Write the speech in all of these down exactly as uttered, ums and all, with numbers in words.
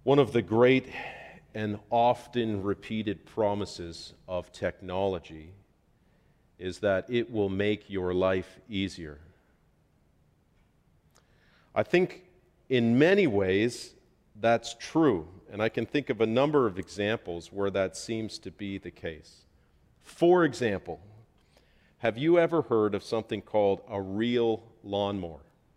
One of the great and often repeated promises of technology is that it will make your life easier. I think in many ways that's true, and I can think of a number of examples where that seems to be the case. For example, have you ever heard of something called a real lawnmower?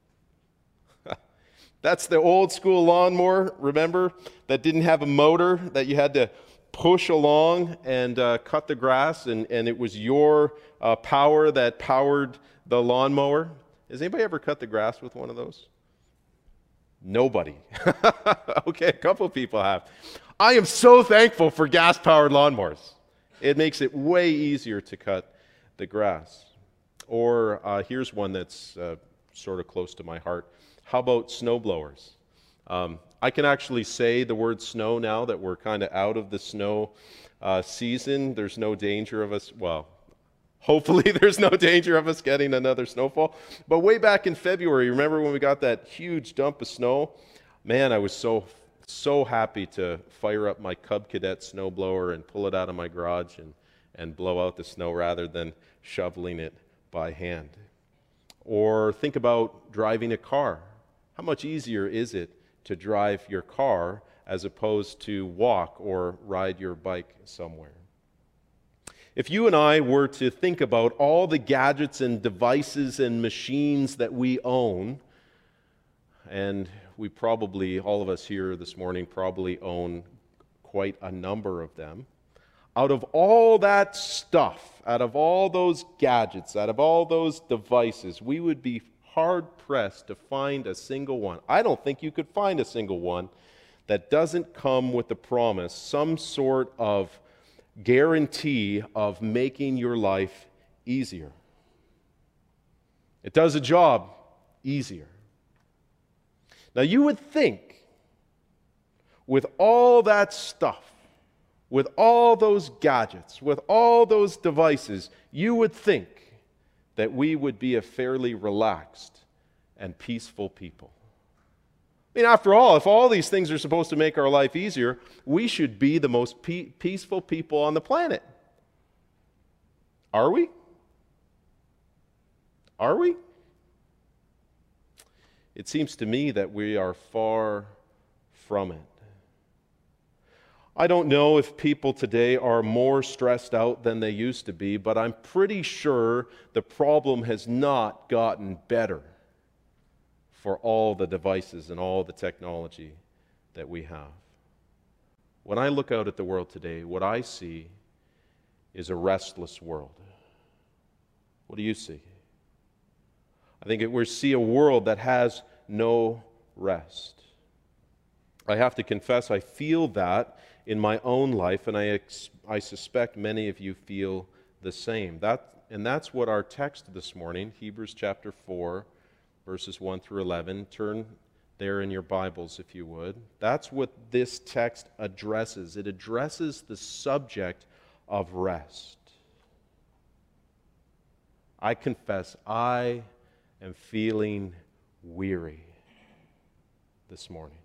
That's the old school lawnmower, remember, that didn't have a motor, that you had to push along and uh, cut the grass, and, and it was your uh, power that powered the lawnmower. Has anybody ever cut the grass with one of those? Nobody. Okay, a couple people have. I am so thankful for gas-powered lawnmowers. It makes it way easier to cut the grass. Or uh, here's one that's uh, sort of close to my heart. How about snow blowers? Um, I can actually say the word snow now that we're kind of out of the snow uh, season. There's no danger of us, well, hopefully there's no danger of us getting another snowfall. But way back in February, remember when we got that huge dump of snow? Man, I was so, so happy to fire up my Cub Cadet snowblower and pull it out of my garage and, and blow out the snow rather than shoveling it by hand. Or think about driving a car. How much easier is it to drive your car as opposed to walk or ride your bike somewhere? If you and I were to think about all the gadgets and devices and machines that we own, and we probably, all of us here this morning, probably own quite a number of them, out of all that stuff, out of all those gadgets, out of all those devices, we would be hard-pressed to find a single one. I don't think you could find a single one that doesn't come with the promise, some sort of guarantee of making your life easier. It does a job easier. Now you would think, with all that stuff, with all those gadgets, with all those devices, you would think that we would be a fairly relaxed and peaceful people. I mean, after all, if all these things are supposed to make our life easier, we should be the most pe- peaceful people on the planet. Are we? Are we? It seems to me that we are far from it. I don't know if people today are more stressed out than they used to be, but I'm pretty sure the problem has not gotten better for all the devices and all the technology that we have. When I look out at the world today, what I see is a restless world. What do you see? I think we see a world that has no rest. I have to confess, I feel that in my own life, and I, ex- I suspect many of you feel the same. That, and that's what our text this morning, Hebrews chapter four, verses one through eleven, turn there in your Bibles if you would. That's what this text addresses. It addresses the subject of rest. I confess, I am feeling weary this morning.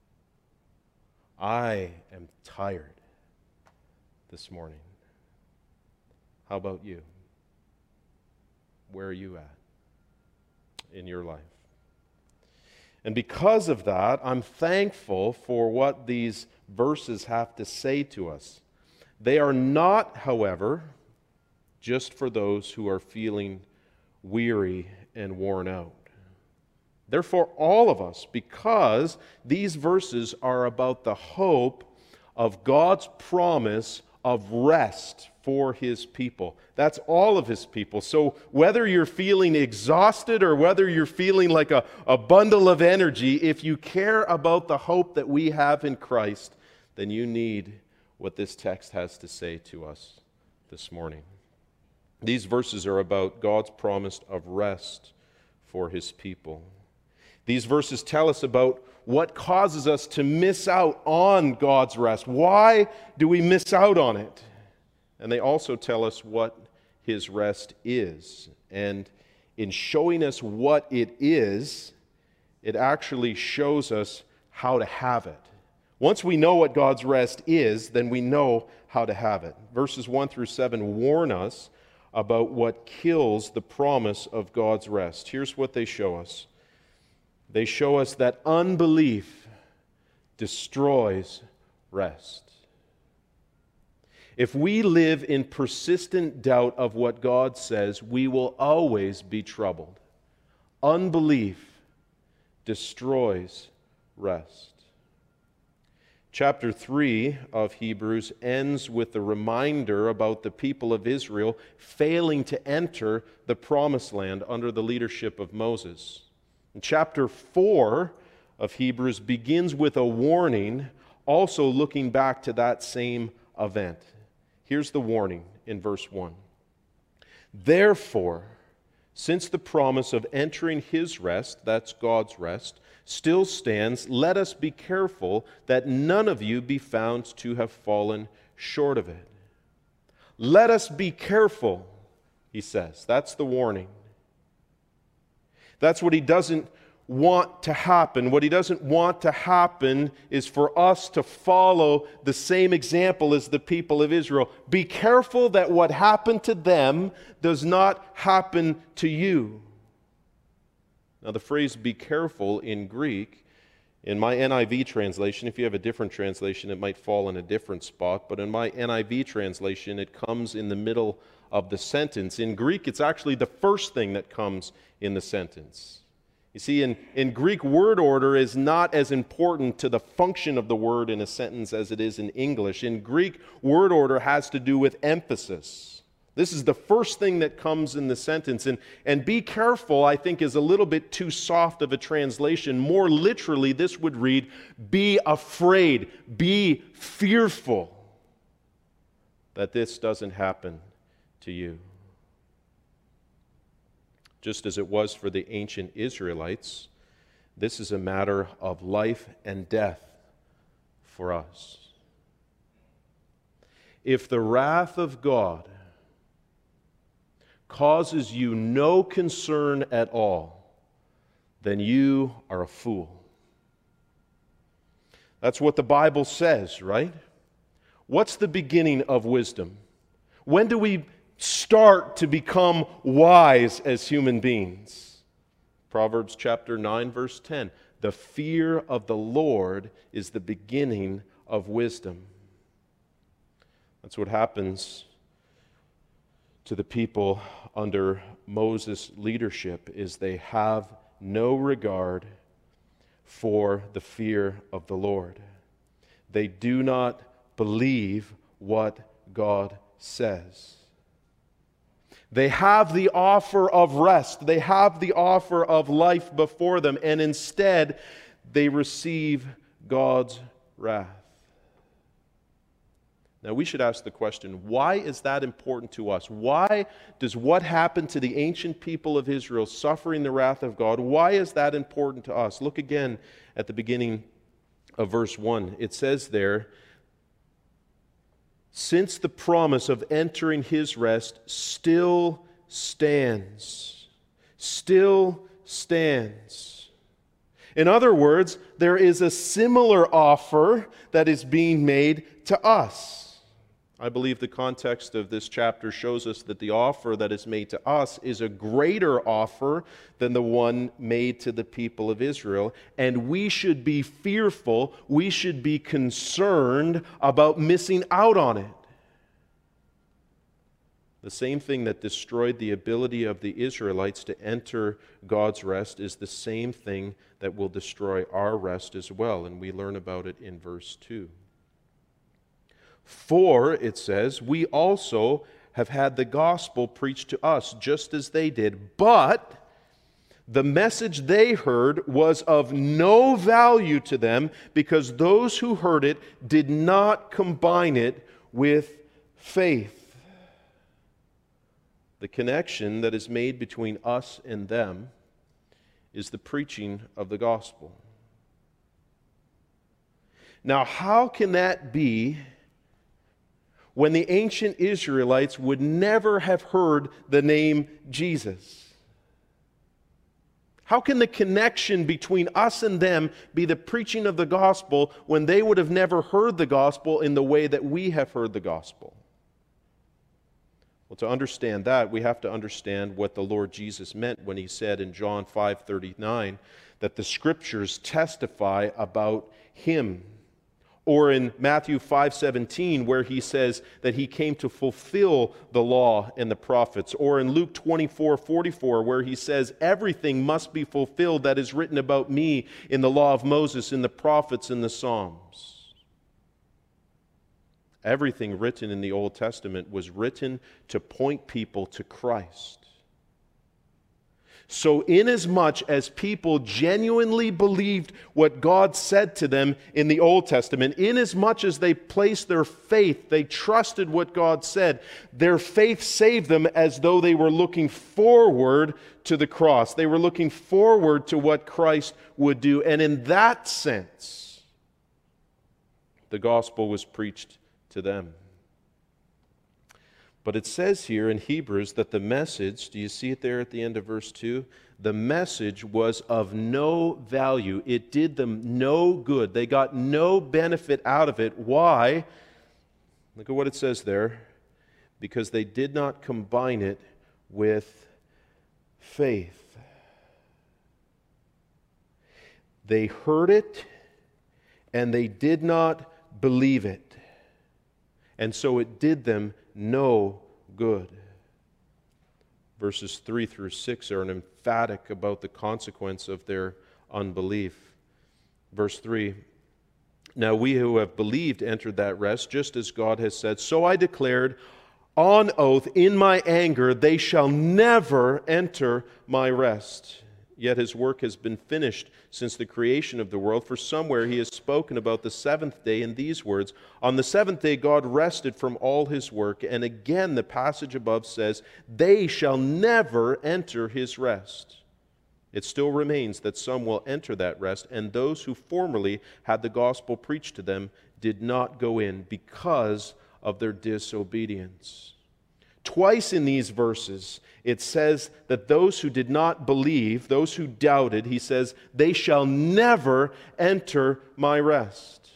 I am tired this morning. How about you? Where are you at in your life? And because of that, I'm thankful for what these verses have to say to us. They are not, however, just for those who are feeling weary and worn out. They're for all of us, because these verses are about the hope of God's promise of rest for His people. That's all of His people. So whether you're feeling exhausted or whether you're feeling like a, a bundle of energy, if you care about the hope that we have in Christ, then you need what this text has to say to us this morning. These verses are about God's promise of rest for His people. These verses tell us about what causes us to miss out on God's rest. Why do we miss out on it? And they also tell us what His rest is. And in showing us what it is, it actually shows us how to have it. Once we know what God's rest is, then we know how to have it. Verses one through seven warn us about what kills the promise of God's rest. Here's what they show us. They show us that unbelief destroys rest. If we live in persistent doubt of what God says, we will always be troubled. Unbelief destroys rest. Chapter three of Hebrews ends with a reminder about the people of Israel failing to enter the promised land under the leadership of Moses. And chapter four of Hebrews begins with a warning, also looking back to that same event. Here's the warning in verse one. Therefore, since the promise of entering His rest, that's God's rest, still stands, let us be careful that none of you be found to have fallen short of it. Let us be careful, he says. That's the warning. That's what he doesn't want to happen. What he doesn't want to happen is for us to follow the same example as the people of Israel. Be careful that what happened to them does not happen to you. Now, the phrase be careful in Greek, in my N I V translation, if you have a different translation, it might fall in a different spot, but in my N I V translation, it comes in the middle of the sentence. In Greek, it's actually the first thing that comes in the sentence. You see, in, in Greek, word order is not as important to the function of the word in a sentence as it is in English. In Greek, word order has to do with emphasis. This is the first thing that comes in the sentence. And, and be careful, I think, is a little bit too soft of a translation. More literally, this would read, be afraid, be fearful that this doesn't happen to you. Just as it was for the ancient Israelites, this is a matter of life and death for us. If the wrath of God causes you no concern at all, then you are a fool. That's what the Bible says, right? What's the beginning of wisdom? When do we start to become wise as human beings? Proverbs chapter nine, verse ten. The fear of the Lord is the beginning of wisdom. That's what happens to the people under Moses' leadership, is they have no regard for the fear of the Lord. They do not believe what God says. They have the offer of rest. They have the offer of life before them, and instead they receive God's wrath. Now, we should ask the question, why is that important to us? Why does what happened to the ancient people of Israel, suffering the wrath of God, why is that important to us? Look again at the beginning of verse one. It says there, since the promise of entering His rest still stands. Still stands. In other words, there is a similar offer that is being made to us. I believe the context of this chapter shows us that the offer that is made to us is a greater offer than the one made to the people of Israel. And we should be fearful, we should be concerned about missing out on it. The same thing that destroyed the ability of the Israelites to enter God's rest is the same thing that will destroy our rest as well. And we learn about it in verse two. For, it says, we also have had the gospel preached to us, just as they did. But the message they heard was of no value to them, because those who heard it did not combine it with faith. The connection that is made between us and them is the preaching of the gospel. Now, how can that be when the ancient Israelites would never have heard the name Jesus? How can the connection between us and them be the preaching of the gospel when they would have never heard the gospel in the way that we have heard the gospel? Well, to understand that, we have to understand what the Lord Jesus meant when he said in John five thirty-nine that the Scriptures testify about him. Or in Matthew five seventeen, where he says that he came to fulfill the law and the prophets. Or in Luke twenty-four forty-four, where he says, everything must be fulfilled that is written about me in the law of Moses, in the prophets, and the Psalms. Everything written in the Old Testament was written to point people to Christ. So inasmuch as people genuinely believed what God said to them in the Old Testament, inasmuch as they placed their faith, they trusted what God said, their faith saved them as though they were looking forward to the cross. They were looking forward to what Christ would do. And in that sense, the gospel was preached to them. But it says here in Hebrews that the message, do you see it there at the end of verse two? The message was of no value. It did them no good. They got no benefit out of it. Why? Look at what it says there. Because they did not combine it with faith. They heard it and they did not believe it. And so it did them no good. Verses three through six are emphatic about the consequence of their unbelief. Verse three, now we who have believed entered that rest, just as God has said, so I declared on oath in my anger, they shall never enter my rest. Yet his work has been finished since the creation of the world. For somewhere he has spoken about the seventh day in these words, on the seventh day God rested from all his work. And again the passage above says, they shall never enter his rest. It still remains that some will enter that rest, and those who formerly had the gospel preached to them did not go in because of their disobedience. Twice in these verses, it says that those who did not believe, those who doubted, he says, they shall never enter my rest.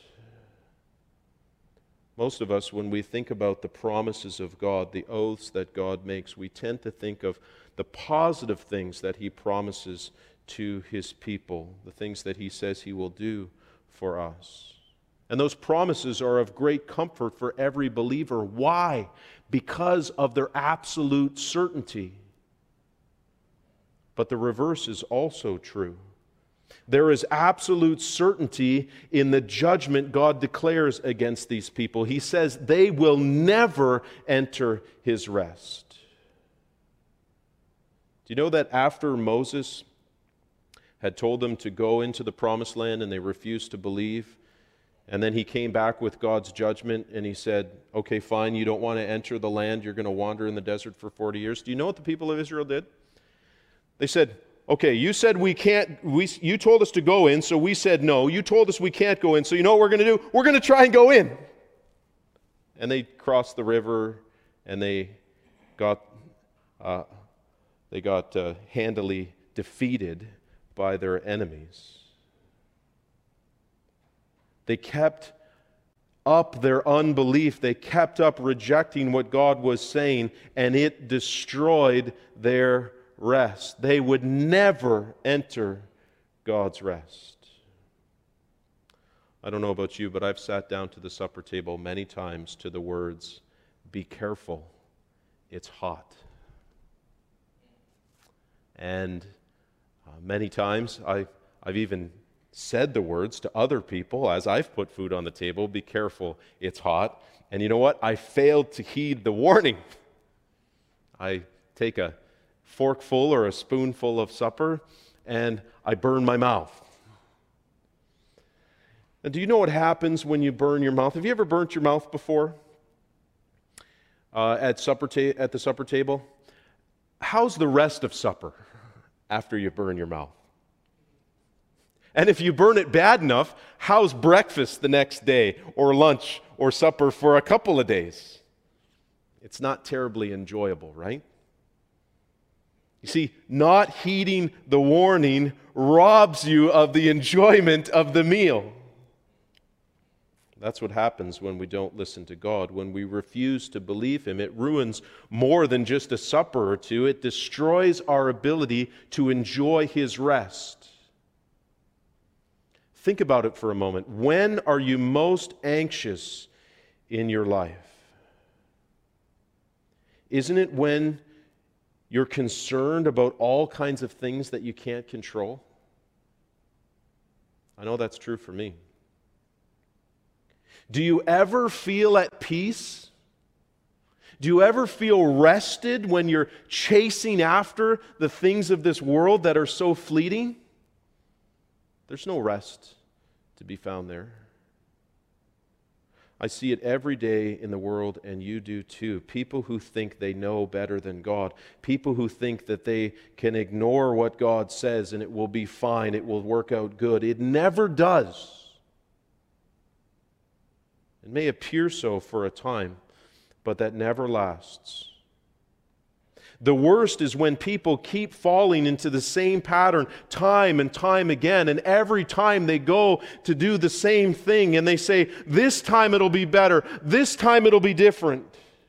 Most of us, when we think about the promises of God, the oaths that God makes, we tend to think of the positive things that he promises to his people, the things that he says he will do for us. And those promises are of great comfort for every believer. Why? Because of their absolute certainty. But the reverse is also true. There is absolute certainty in the judgment God declares against these people. He says they will never enter his rest. Do you know that after Moses had told them to go into the promised land and they refused to believe, and then he came back with God's judgment and he said, okay, fine, you don't want to enter the land, you're going to wander in the desert for forty years. Do you know what the people of Israel did? They said, okay, you said we can't, we, you told us to go in, so we said no. You told us we can't go in, so you know what we're going to do? We're going to try and go in. And they crossed the river and they got, uh, they got uh, handily defeated by their enemies. They kept up their unbelief. They kept up rejecting what God was saying, and it destroyed their rest. They would never enter God's rest. I don't know about you, but I've sat down to the supper table many times to the words, "Be careful, it's hot." And uh, many times I've, I've even said the words to other people as I've put food on the table, "Be careful, it's hot." And you know what? I failed to heed the warning. I take a forkful or a spoonful of supper and I burn my mouth. And do you know what happens when you burn your mouth? Have you ever burnt your mouth before uh, at supper ta- at the supper table? How's the rest of supper after you burn your mouth? And if you burn it bad enough, how's breakfast the next day, or lunch, or supper for a couple of days? It's not terribly enjoyable, right? You see, not heeding the warning robs you of the enjoyment of the meal. That's what happens when we don't listen to God. When we refuse to believe Him, it ruins more than just a supper or two. It destroys our ability to enjoy His rest. Think about it for a moment. When are you most anxious in your life? Isn't it when you're concerned about all kinds of things that you can't control? I know that's true for me. Do you ever feel at peace? Do you ever feel rested when you're chasing after the things of this world that are so fleeting? There's no rest to be found there. I see it every day in the world, and you do too. People who think they know better than God. People who think that they can ignore what God says and it will be fine, it will work out good. It never does. It may appear so for a time, but that never lasts. The worst is when people keep falling into the same pattern time and time again, and every time they go to do the same thing and they say, this time it'll be better, this time it'll be different.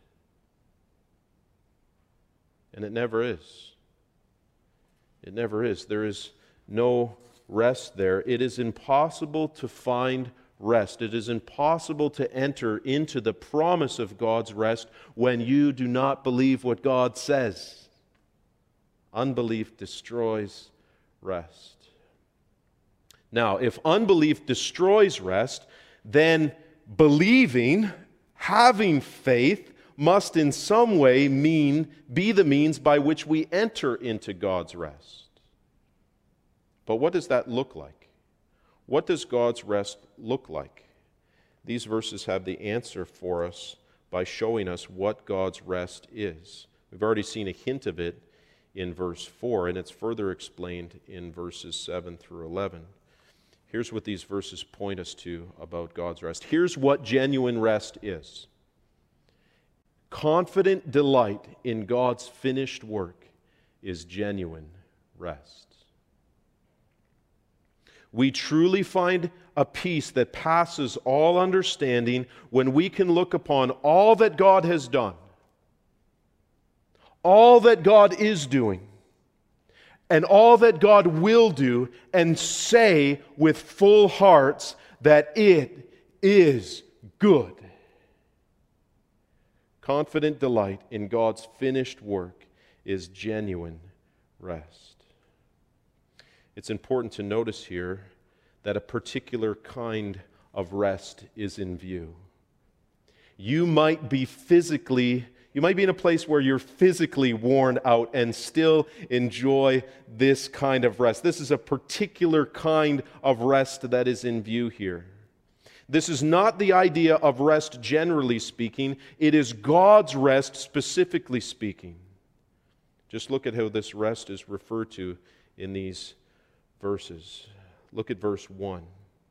And it never is. It never is. There is no rest there. It is impossible to find rest. It is impossible to enter into the promise of God's rest when you do not believe what God says. Unbelief destroys rest. Now, if unbelief destroys rest, then believing, having faith, must in some way mean be the means by which we enter into God's rest. But what does that look like? What does God's rest look like? These verses have the answer for us by showing us what God's rest is. We've already seen a hint of it in verse four, and it's further explained in verses seven through eleven. Here's what these verses point us to about God's rest. Here's what genuine rest is. Confident delight in God's finished work is genuine rest. We truly find a peace that passes all understanding when we can look upon all that God has done, all that God is doing, and all that God will do, and say with full hearts that it is good. Confident delight in God's finished work is genuine rest. It's important to notice here that a particular kind of rest is in view. You might be physically, you might be in a place where you're physically worn out and still enjoy this kind of rest. This is a particular kind of rest that is in view here. This is not the idea of rest generally speaking. It is God's rest specifically speaking. Just look at how this rest is referred to in these verses. Look at verse one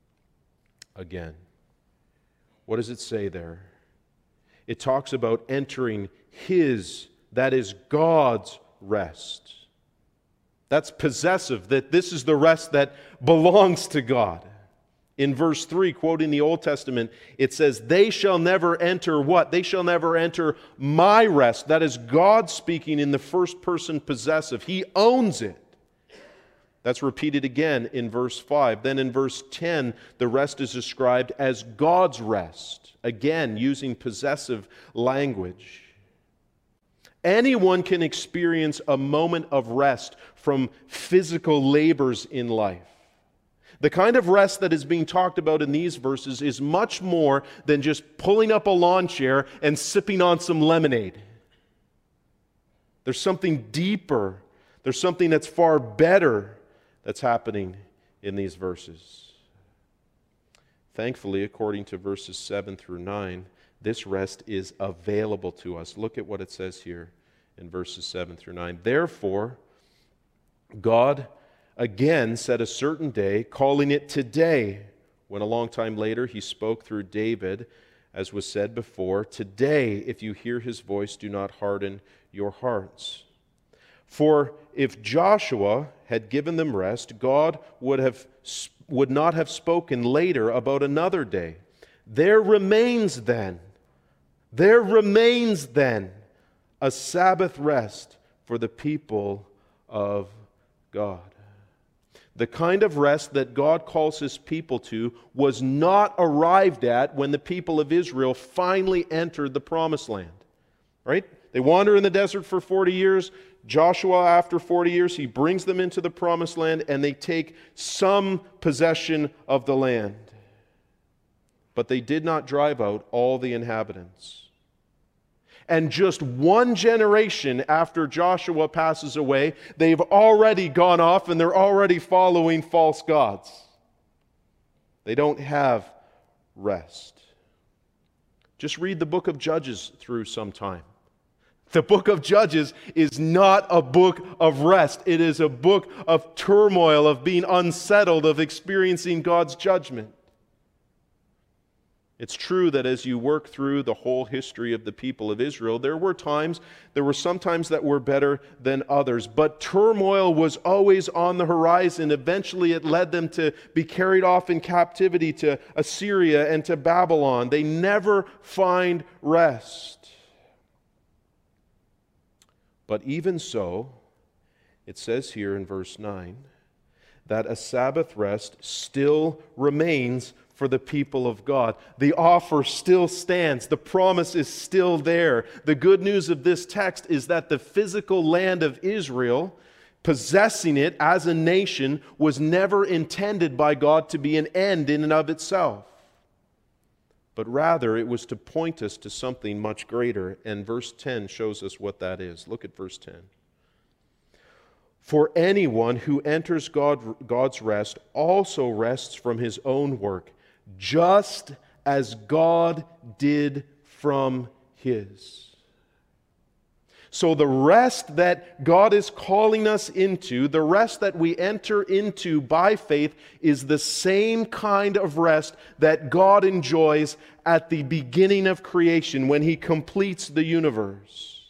again. What does it say there? It talks about entering His, that is God's rest. That's possessive, that this is the rest that belongs to God. In verse three, quoting the Old Testament, it says, they shall never enter what? They shall never enter my rest. That is God speaking in the first person possessive. He owns it. That's repeated again in verse five. Then in verse ten, the rest is described as God's rest, again using possessive language. Anyone can experience a moment of rest from physical labors in life. The kind of rest that is being talked about in these verses is much more than just pulling up a lawn chair and sipping on some lemonade. There's something deeper. There's something that's far better that's happening in these verses. Thankfully, according to verses seven through nine, this rest is available to us. Look at what it says here in verses seven through nine. Therefore, God again set a certain day, calling it today, when a long time later He spoke through David, as was said before, today, if you hear His voice, do not harden your hearts. For if Joshua had given them rest, God would have would not have spoken later about another day. There remains then, there remains then a Sabbath rest for the people of God. The kind of rest that God calls His people to was not arrived at when the people of Israel finally entered the Promised Land. Right? They wander in the desert for forty years. Joshua, after forty years, he brings them into the Promised Land, and they take some possession of the land. But they did not drive out all the inhabitants. And just one generation after Joshua passes away, they've already gone off and they're already following false gods. They don't have rest. Just read the book of Judges through sometime. The book of Judges is not a book of rest. It is a book of turmoil, of being unsettled, of experiencing God's judgment. It's true that as you work through the whole history of the people of Israel, there were times, there were some times that were better than others, but turmoil was always on the horizon. Eventually it led them to be carried off in captivity to Assyria and to Babylon. They never find rest. But even so, it says here in verse nine, that a Sabbath rest still remains for the people of God. The offer still stands. The promise is still there. The good news of this text is that the physical land of Israel, possessing it as a nation, was never intended by God to be an end in and of itself. But rather, it was to point us to something much greater. And verse ten shows us what that is. Look at verse ten. For anyone who enters God, God's rest also rests from his own work, just as God did from His. So the rest that God is calling us into, the rest that we enter into by faith, is the same kind of rest that God enjoys at the beginning of creation when He completes the universe.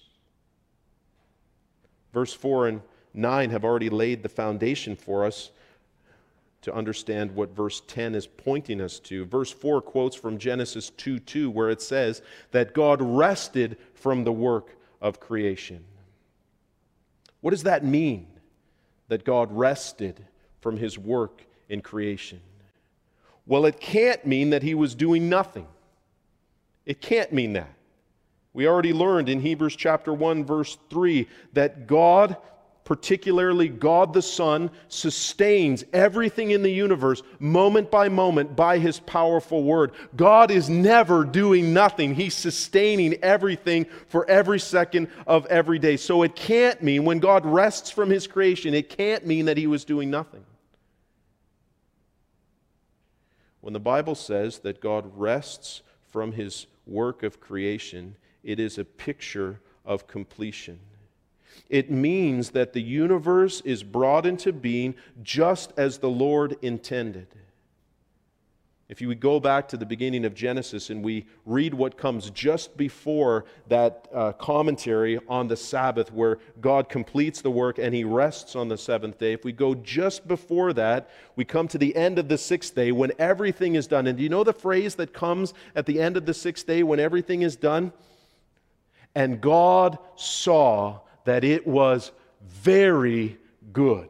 Verse four and nine have already laid the foundation for us to understand what verse ten is pointing us to. Verse four quotes from Genesis two two, where it says that God rested from the work of creation. What does that mean, that God rested from His work in creation? Well, it can't mean that He was doing nothing. It can't mean that. We already learned in Hebrews chapter one, verse three, that God, particularly God the Son, sustains everything in the universe moment by moment by His powerful word. God is never doing nothing. He's sustaining everything for every second of every day. So it can't mean, when God rests from His creation, it can't mean that He was doing nothing. When the Bible says that God rests from His work of creation, it is a picture of completion. It means that the universe is brought into being just as the Lord intended. If you would go back to the beginning of Genesis and we read what comes just before that uh, commentary on the Sabbath, where God completes the work and He rests on the seventh day. If we go just before that, we come to the end of the sixth day when everything is done. And do you know the phrase that comes at the end of the sixth day when everything is done? And God saw that it was very good.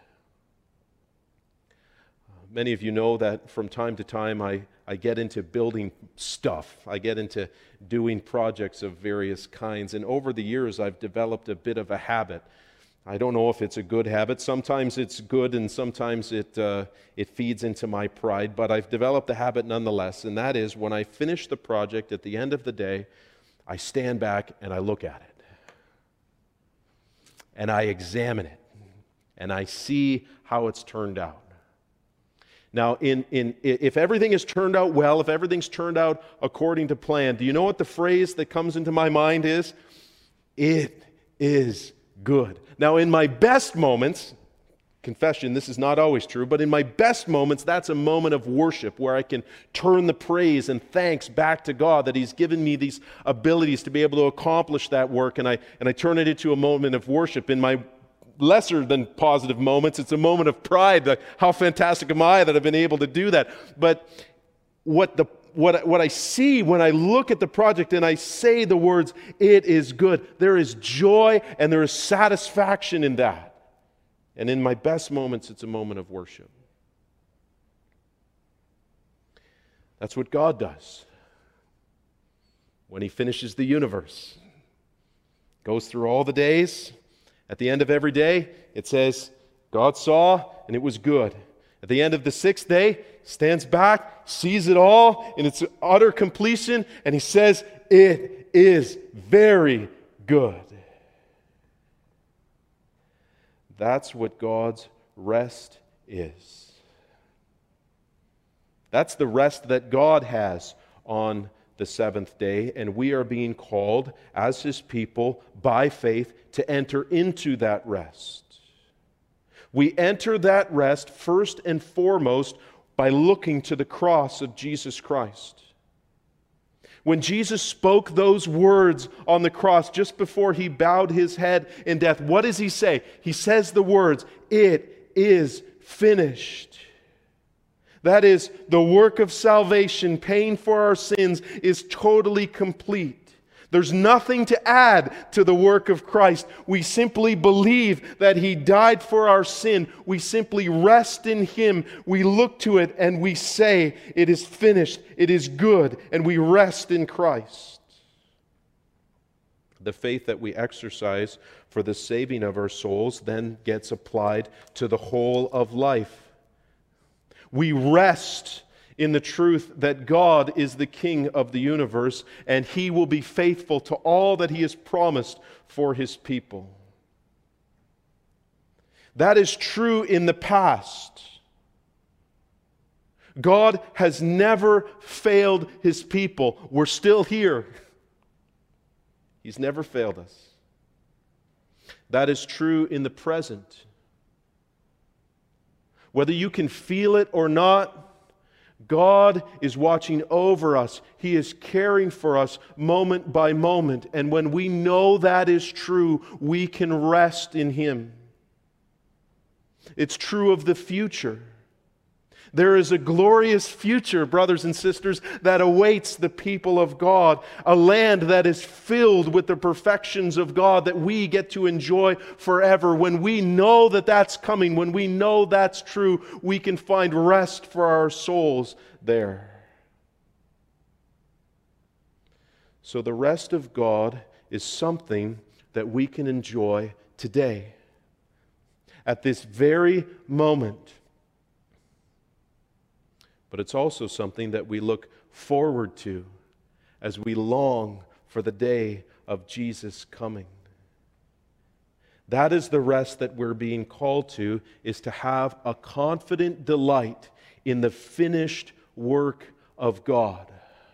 Many of you know that from time to time I, I get into building stuff. I get into doing projects of various kinds. And over the years I've developed a bit of a habit. I don't know if it's a good habit. Sometimes it's good and sometimes it, uh, it feeds into my pride. But I've developed a habit nonetheless. And that is, when I finish the project at the end of the day, I stand back and I look at it. And I examine it, and I see how it's turned out. Now, in, in, if everything has turned out well, if everything's turned out according to plan, do you know what the phrase that comes into my mind is? It is good. Now, in my best moments, confession, this is not always true, but in my best moments, that's a moment of worship where I can turn the praise and thanks back to God that He's given me these abilities to be able to accomplish that work, and I and I turn it into a moment of worship. In my lesser than positive moments. It's a moment of pride. Like, how fantastic am I that I've been able to do that? But what the what what I see when I look at the project and I say the words, it is good, there is joy and there is satisfaction in that. And in my best moments, it's a moment of worship. That's what God does when He finishes the universe. Goes through all the days. At the end of every day, it says, God saw and it was good. At the end of the sixth day, stands back, sees it all in its utter completion, and He says, it is very good. That's what God's rest is. That's the rest that God has on the seventh day, and we are being called as His people by faith to enter into that rest. We enter that rest first and foremost by looking to the cross of Jesus Christ. When Jesus spoke those words on the cross just before He bowed His head in death, what does He say? He says the words, "It is finished." That is, the work of salvation, paying for our sins, is totally complete. There's nothing to add to the work of Christ. We simply believe that He died for our sin. We simply rest in Him. We look to it and we say, it is finished, it is good, and we rest in Christ. The faith that we exercise for the saving of our souls then gets applied to the whole of life. We rest in the truth that God is the King of the universe, and He will be faithful to all that He has promised for His people. That is true in the past. God has never failed His people. We're still here. He's never failed us. That is true in the present. Whether you can feel it or not, God is watching over us. He is caring for us moment by moment. And when we know that is true, we can rest in Him. It's true of the future. There is a glorious future, brothers and sisters, that awaits the people of God. A land that is filled with the perfections of God that we get to enjoy forever. When we know that that's coming, when we know that's true, we can find rest for our souls there. So the rest of God is something that we can enjoy today. At this very moment. But it's also something that we look forward to as we long for the day of Jesus coming. That is the rest that we're being called to, is to have a confident delight in the finished work of God.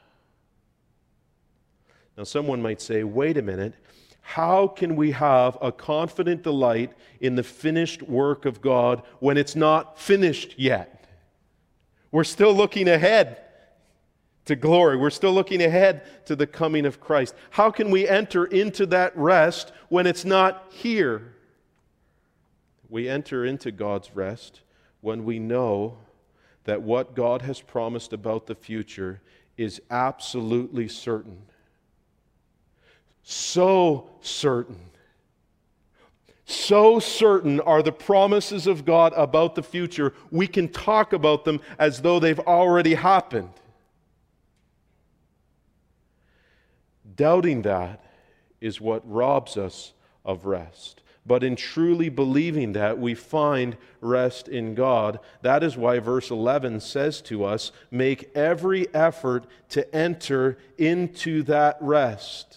Now, someone might say, wait a minute, how can we have a confident delight in the finished work of God when it's not finished yet? We're still looking ahead to glory. We're still looking ahead to the coming of Christ. How can we enter into that rest when it's not here? We enter into God's rest when we know that what God has promised about the future is absolutely certain. So certain. So certain are the promises of God about the future, we can talk about them as though they've already happened. Doubting that is what robs us of rest. But in truly believing that, we find rest in God. That is why verse eleven says to us, make every effort to enter into that rest.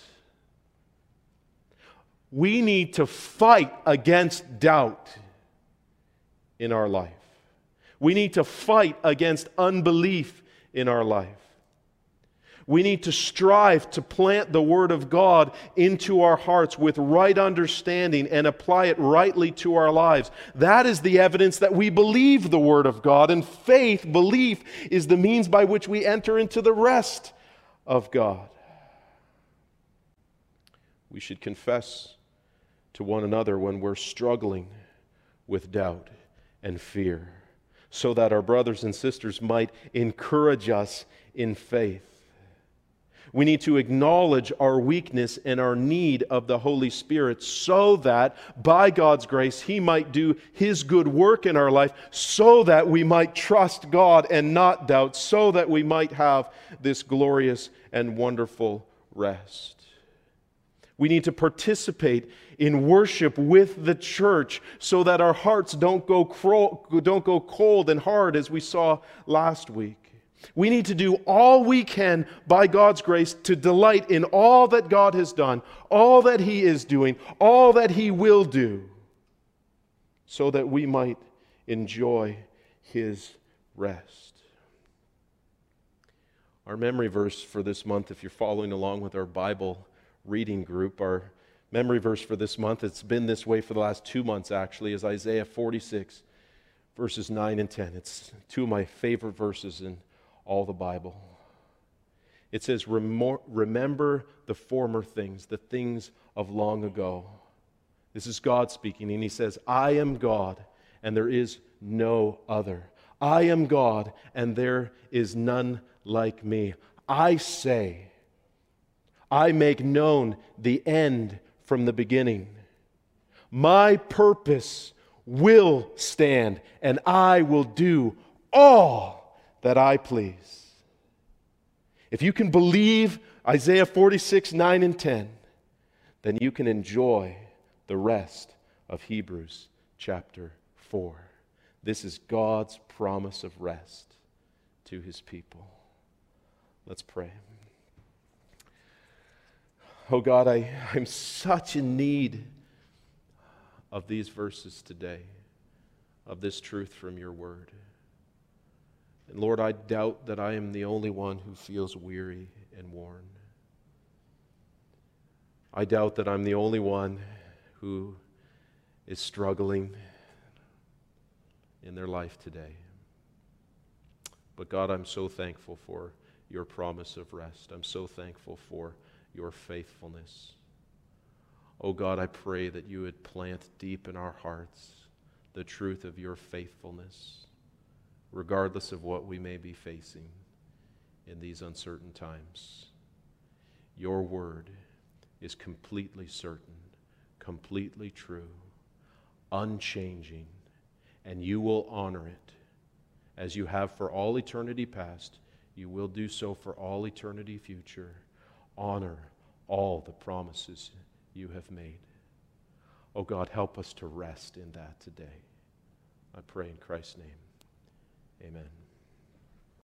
We need to fight against doubt in our life. We need to fight against unbelief in our life. We need to strive to plant the Word of God into our hearts with right understanding and apply it rightly to our lives. That is the evidence that we believe the Word of God, and faith, belief, is the means by which we enter into the rest of God. We should confess to one another when we're struggling with doubt and fear, so that our brothers and sisters might encourage us in faith. We need to acknowledge our weakness and our need of the Holy Spirit so that by God's grace He might do His good work in our life, so that we might trust God and not doubt, so that we might have this glorious and wonderful rest. We need to participate in worship with the church so that our hearts don't go, cro- don't go cold and hard as we saw last week. We need to do all we can by God's grace to delight in all that God has done, all that He is doing, all that He will do, so that we might enjoy His rest. Our memory verse for this month, if you're following along with our Bible reading group, our memory verse for this month, it's been this way for the last two months actually, is Isaiah forty-six, verses nine and ten. It's two of my favorite verses in all the Bible. It says, remember the former things, the things of long ago. This is God speaking, and He says, I am God, and there is no other. I am God, and there is none like me. I say, I make known the end from the beginning. My purpose will stand, and I will do all that I please. If you can believe Isaiah forty-six, nine and ten, then you can enjoy the rest of Hebrews chapter four. This is God's promise of rest to His people. Let's pray. Oh God, I, I'm such in need of these verses today, of this truth from your word. And Lord, I doubt that I am the only one who feels weary and worn. I doubt that I'm the only one who is struggling in their life today. But God, I'm so thankful for your promise of rest. I'm so thankful for your faithfulness. Oh God, I pray that you would plant deep in our hearts the truth of your faithfulness, regardless of what we may be facing in these uncertain times. Your word is completely certain, completely true, unchanging, and you will honor it as you have for all eternity past. You will do so for all eternity future. Honor all the promises you have made. Oh God, help us to rest in that today. I pray in Christ's name. Amen.